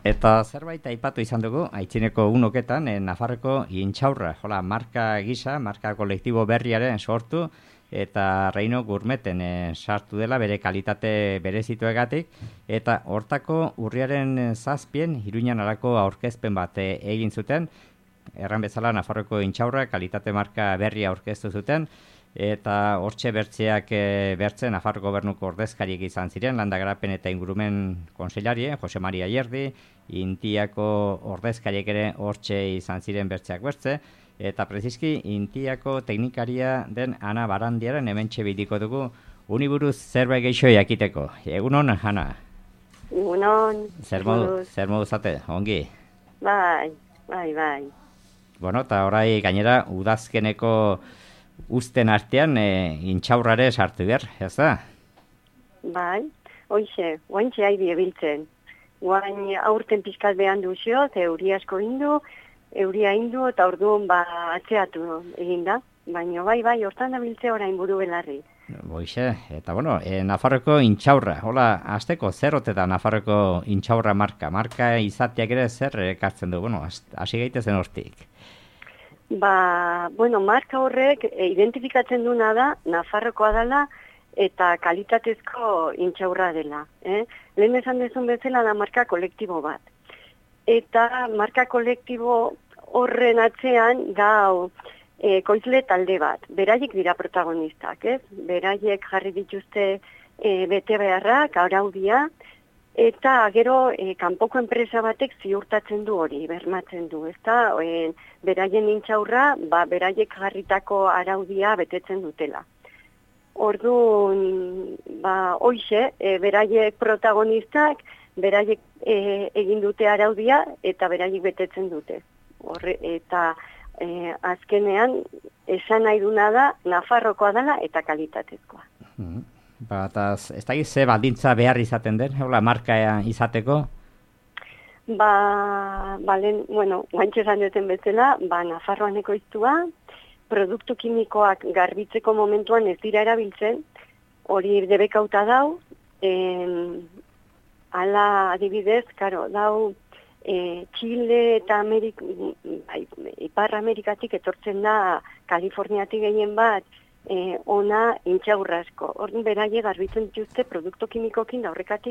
Eta zerbait aipatu izan dugu, aitzineko unoketan, Nafarroko intxaurra, marka gisa, marka kolektibo berriaren sortu, eta Reino Gourmeten sartu dela bere kalitate berezituegatik, eta hortako urriaren 7 Iruñan alako aurkezpen bat egin zuten, erran bezala Nafarroko intxaurra kalitate marka berria aurkeztu zuten, eta hortxe bertzeak bertzen Nafar gobernuko ordezkariek izan ziren, landagarapen eta ingurumen konseilari, Jose Maria Ayerdi, Intiako ordezkariek ere hortxe izan ziren bertzeak bertze, eta preziski Intiako teknikaria den Ana Barandiaren hementxe bidiko dugu, uniburuz zerbait gehiago jakiteko. Egunon, Ana? Egunon. Zer modu zate, ongi? Bai. Bueno, eta orai gainera udazkeneko uzten artean intxaurrare sartu behar, ez da? Bai, hoxe, guantxe haibi ebiltzen. Guain aurten pizkat behan duzio, ze euria asko euria indu, eta orduan atzeatu eginda. Baina bai, hortan da biltze orain buru belarri. Boixe, eta bueno, Nafarroko intxaurra, hola, azteko zer ote da Nafarroko intxaurra marka? Marka izateak ere zer ekartzen du, bueno, hasi gaitezen hortik. Marka horrek identifikatzen duna da Nafarrokoa dela eta kalitatezko intxaurra dela. Lehen esan dezun bezala da marka kolektibo bat. Eta marka kolektibo horren atzean da koizle talde bat. Beraiek dira protagonistak, ez? Beraiek jarri dituzte bete beharrak, araudia, eta gero kanpoko enpresa batek ziurtatzen du hori, bermatzen du, ezta? Beraien intxaurra, beraiek jarritako araudia betetzen dutela. Orduan, hoxe, beraiek protagonistak, beraiek egin dute araudia eta beraiek betetzen dute. Eta azkenean, esan nahi duna da, Nafarrokoa dela eta kalitatezkoa. Ez da ze baldintza behar izaten den, marka izateko? Guantxe esan duten bezala, Nafarroan ekoiztua, produktu kimikoak garbitzeko momentuan ez dira erabiltzen, hori debekauta dau, ala adibidez, dau Chile eta Ipar Amerikatik etortzen da Kaliforniatik gehien bat, ona intxaurra asko. Orduan beraie garbitzen dituzte produktu kimikokin da horrekatik,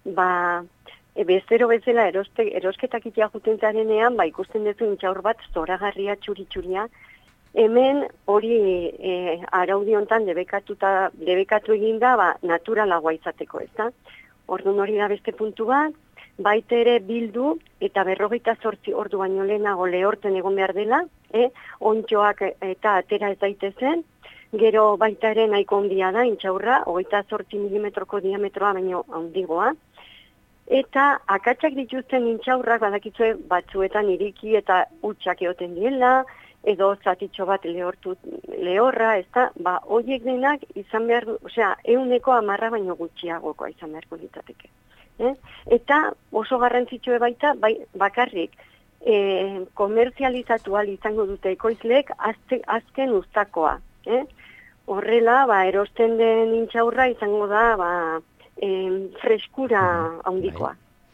bezero bezala erosketak itea juten zarenean, ikusten duzu intxaur bat zoragarria txuri-txuria. Hemen hori araudi hontan debekatu eginda naturalagoa izateko, ez da? Orduan hori da beste puntu bat, baita ere bildu eta 48 ordu baino lehenago lehorten egon behar dela, ontxoak eta atera ez daitezen, gero baita ere nahiko handia da, intxaurra, 28 milimetroko diametroa baino handigoa. Eta akatsak dituzten intxaurrak badakizue batzuetan iriki eta utxak egoten diela, edo zatitxo bat lehorra, ez da, horiek denak izan behar du, 110 baino gutxiagokoa izan beharko litzateke. Eta oso garrantzitsue baita, bakarrik, komerzializatu ahal izango dute ekoizleek azken uztakoa. Horrela, erosten den intxaurra izango da freskura handikoa.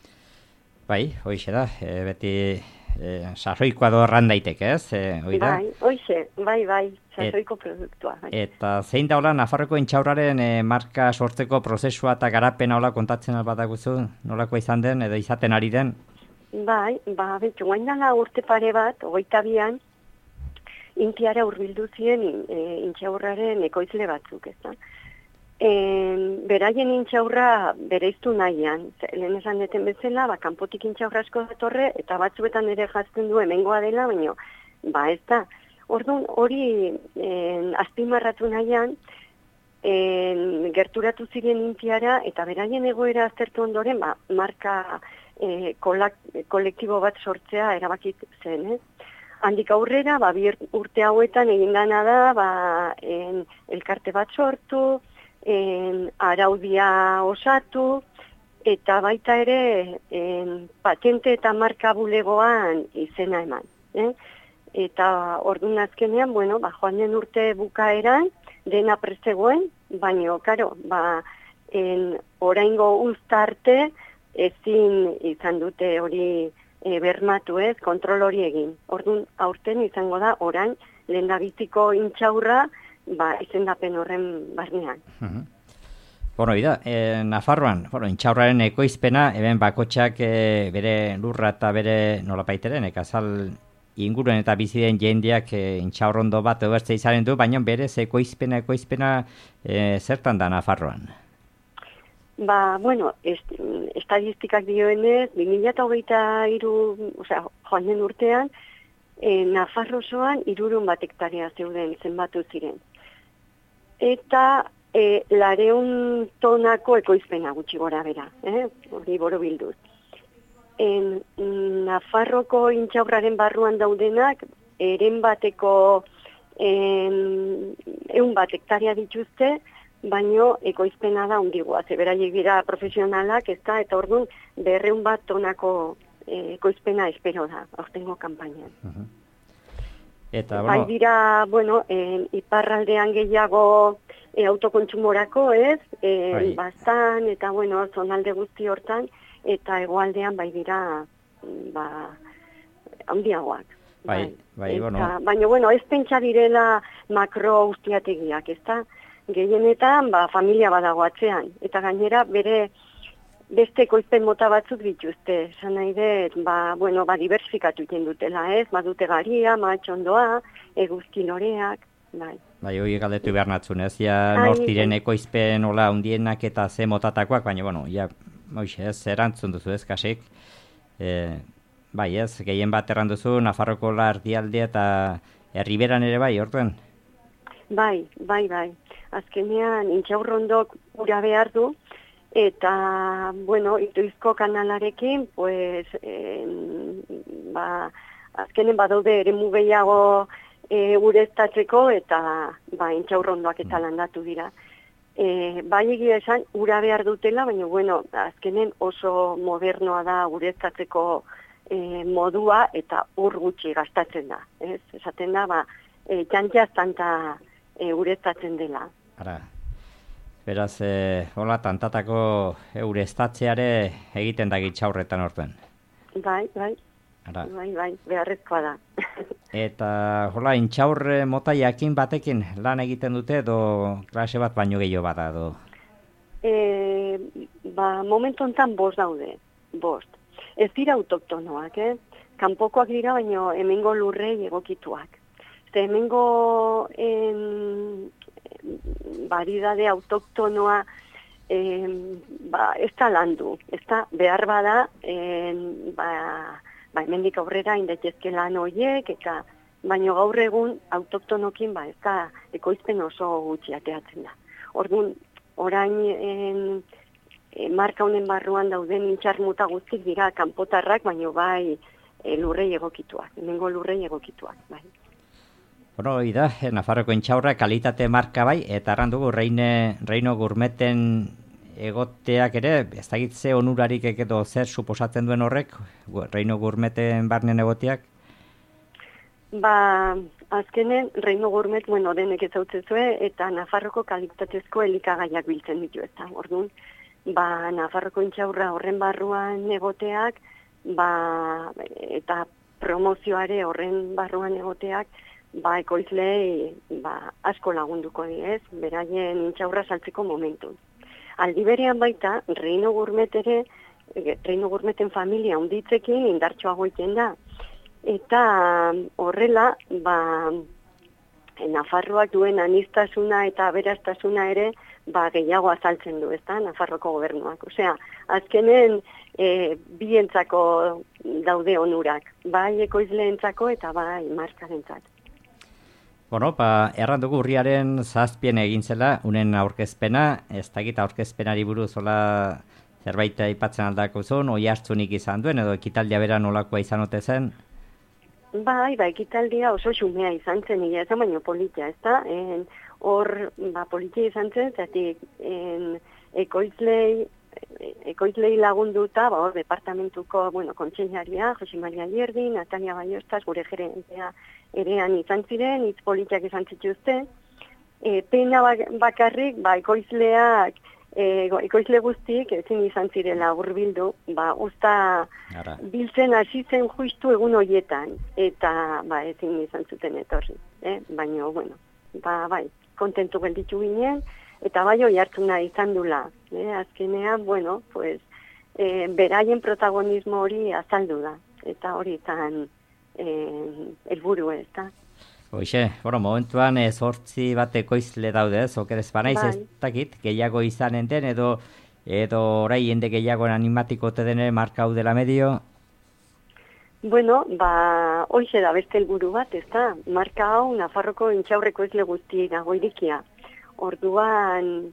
Hoixe da, beti sasoikoa dorran daiteke, ez? Hoixe, sasoiko produktua. Eta zein da hola Nafarroko intxaurraren marka sortzeko prozesua eta garapena hola kontatzen albataguzu, nolakoa izan den edo izaten ari den? Betxo, guain dala urte pare bat, 22an, Intiara hurbildu ziren intxaurraren ekoizle batzuk, ez da? Beraien intxaurra bereiztu nahian, lehen esan deten bezala, kanpotik intxaurra asko datorre, eta batzuetan ere jazten du hemengoa dela, baina, ez da. Orduan, hori azpimarratu nahian, gerturatu ziren Intiara, eta beraien egoera aztertu ondoren, marka kolektibo bat sortzea erabakit zen, Handik aurrera, 2 urte hauetan egin dana da, elkarte bat sortu, araudia osatu, eta baita ere patente eta marka bulegoan izena eman. Eta orduan azkenean, joan den urte bukaeran, dena prestegoen, baina, oraingo uztarte, ezin izan dute hori bermatu ez, kontrol hori egin. Orduan, aurten izango da, orain, lehendabiziko intxaurra, izendapen horren barnean. Bueno, Nafarroan, intxaurraren ekoizpena, eben bakotxak bere lurra eta bere nolapaiteren, ekazal inguruen eta biziden jendeak intxaurrondo bat ebertze izanen du, baina berez ekoizpena zertan da Nafarroan? Estadistikak dioenez, 2023, joan den urtean, Nafarro osoan 300 hektarea zeuden zenbatu ziren. Eta 200 tonako ekoizpena gutxi gora bera, hori borobilduz. Nafarroko intxaurraren barruan daudenak, eren bateko 100 hektarea dituzte, baino ekoizpena da hundigoa, zeberaiek dira profesionalak, eta orduan 200 tonako ekoizpena espero da, aurtengo kanpainan. Bai dira, iparraldean gehiago autokontsumorako, ez? Bastan, eta zonalde guzti hortan, eta hegoaldean bai dira, handiagoak. Baina, ez pentsa direla makro ustiategiak, ez da? Gehienetan, familia badago atzean, eta gainera bere beste ekoizpen mota batzuk dituzte, esan nahi dut, diversifikatu iten dutela, ez? Badute garia, matxondoa, eguzki loreak, Bai, hori galdetu behar natzun, ez? Nortiren ekoizpen hola hundienak eta ze motatakoak, baina, ez, erantzun duzu, ez, kasik? Gehien bat erranduzu, Nafarroko erdialde eta herriberan ere bai, orduan? Bai. Azkenean, intxaurrondok ura behar du, eta, Ituizko kanalarekin, azkenen badaude eremu gehiago ureztatzeko, eta intxaurrondoak eta landatu dira. Bai egia esan, ura behar dutela, baina, azkenen oso modernoa da ureztatzeko modua, eta ur gutxi gastatzen da. Esaten da, txantxaz tanta ureztatzen dela. Beraz, hola, tantatako ureztatzeare egiten da intxaurretan orduan. Bai, beharrezkoa da. Eta, hola, intxaurre mota jakin batekin lan egiten dute, edo klase bat baino gehiago bada, edo? Momentu honetan 5 daude, 5. Ez dira autoktonoak, kanpokoak dira, baino hemengo lurrei egokituak. Hemengo baridade autoktonoa ez da landu, ez da behar bada hemendik aurrera indaitezke lan horiek, baino gaur egun autoktonokin ez da ekoizpen oso gutxi ateatzen da. Orduan, orain marka honen barruan dauden intxar muta guztik dira kanpotarrak, baino bai lurrei egokituak, hemengo lurrei egokituak, bai. Bueno, Nafarroko intxaurra kalitate marka bai, eta errandugu Reino Gourmeten egoteak ere, ez da gitze onurarik edo zer suposatzen duen horrek, Reino Gourmeten barnen egoteak? Azkenen, Reino Gourmet, denek ezautzezue, eta Nafarroko kalitatezko elikagaiak biltzen ditu ez da. Orduan, Nafarroko intxaurra horren barruan egoteak, eta promozioare horren barruan egoteak, ekoizlei asko lagunduko diez, beraien intxaurra saltzeko momentu. Aldi berean baita, Reino Gourmeten familia hunditzekin indartxoago iten da. Eta horrela, Nafarroak duen aniztasuna eta aberastasuna ere, gehiago azaltzen du, ezta, Nafarroko gobernuak. Osea, azkenen bientzako daude onurak, bai ekoizleentzako eta bai markarentzat. Bueno, erran dugu urriaren 7 egin zela, unen aurkezpena, ez dakit aurkezpenari buruz hola zerbait aipatzen aldako zuen, oi hartzunik izan duen, edo ekitaldia bera nolakoa izan ote zen? Bai, ekitaldia oso xumea izan zen, izan baino politia, ez da? Hor, politia izan zen, zatik ekoizlei lagunduta, hor, departamentuko, kontseilaria, Jose Maria Lierdi, Natalia Baiostas, gure gerentea erean izan ziren, hitz politiak izan zituzten. Pena bakarrik, ekoizleak ekoizle guztiek ezin izan zirela hurbildu, usta biltzen hasi zen justu egun horietan, eta ezin izan zuten etorri. Baina, bueno, bai, kontentu gelditu ginen, eta bai hoi hartzuna izan dula. Azkenean, bueno, pues, beraien protagonismo hori azaldu da, eta hori izan helburu ez da. Hoxe, momentuan zortzi bat ekoizle daude, okerez banaiz ez dakit, gehiago izanen den, edo orai jende gehiago animatiko te dene marka hau dela medio? Bueno, hoxe da beste helburu bat, ez da, marka hau Nafarroko intxaurreko ezle guzti dago irikia. Orduan,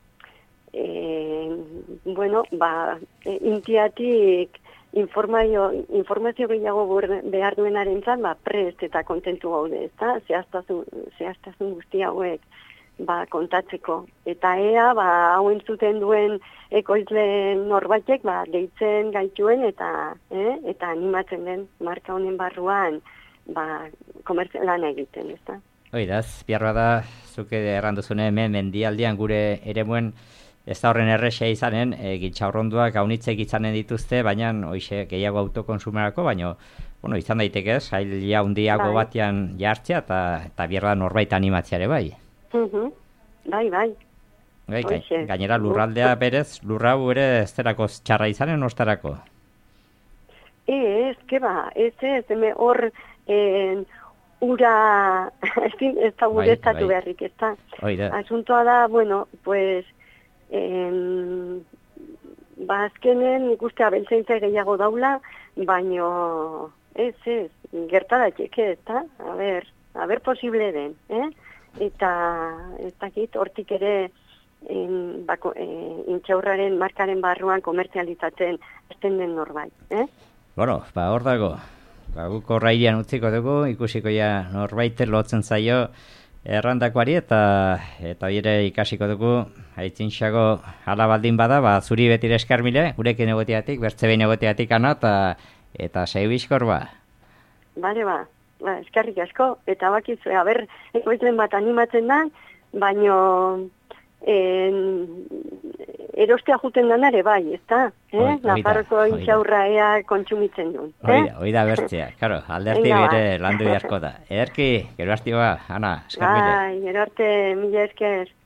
bueno, intiatik informazio gehiago behar duenaren zan, prest eta kontentu gaude, ez da, zehaztasun guzti hauek kontatzeko. Eta ea, hau entzuten duen ekoizle norbaitek, deitzen gaituen eta animatzen den marka honen barruan, komertzialan egiten, ez da. Oidaz, biarra da, zuke erranduzune hemen mendialdean gure eremuen ez da horren errexea izanen, gintxaurronduak gaunitzek izanen dituzte, baina hoxe gehiago autokonsumerako, baina izan daiteke ez, haila hundiago batean jartzea eta biarra norbait animatzeare bai. Bai. Gainera lurraldea berez, lurrau ere ez terako txarra izanen ostarako? Ez hor ura ez da gure estatu beharrik, ez da. Asuntoa da, bueno, pues azkenen ikuste abeltzaintza gehiago daula, baino ez, gertadateke, ez da, a ber posible den, eta ez dakit, hortik ere intxaurraren markaren barruan komertzializatzen azten den norbait, Bueno, hor dago, guk horrailean utziko dugu, ikusiko ja norbait lotzen zaio errandakoari eta bire ikasiko dugu, aitzintxago hala baldin bada, zuri betire eskarmile, gurekin egoteatik, bertzebein egoteatik ana, eta seibizkor Bale, eskarrik asko, eta bakizu, ekoizlen bat animatzen da, baino erostea juten danare bai, ez da? Nafarroko intxaurra ea kontsumitzen duen. Oida bertzea, karo, alderti bere landu beharko da. Ederki, gero hasti Ana, eskarmile. Gero arte, mila esker.